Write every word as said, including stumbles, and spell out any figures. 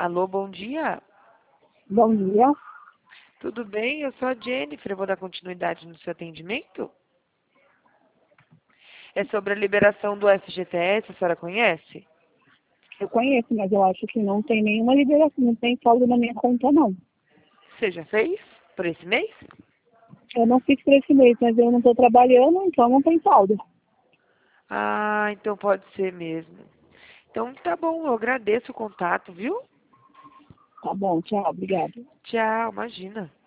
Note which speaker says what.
Speaker 1: Alô, bom dia.
Speaker 2: Bom dia.
Speaker 1: Tudo bem? Eu sou a Jennifer. Eu vou dar continuidade no seu atendimento. É sobre a liberação do F G T S. A senhora conhece?
Speaker 2: Eu conheço, mas eu acho que não tem nenhuma liberação, não tem saldo na minha conta, não.
Speaker 1: Você já fez por esse mês?
Speaker 2: Eu não fiz por esse mês, mas eu não estou trabalhando, então não tem saldo.
Speaker 1: Ah, então pode ser mesmo. Então tá bom, eu agradeço o contato, viu?
Speaker 2: Tá bom, tchau, obrigada.
Speaker 1: Tchau, imagina.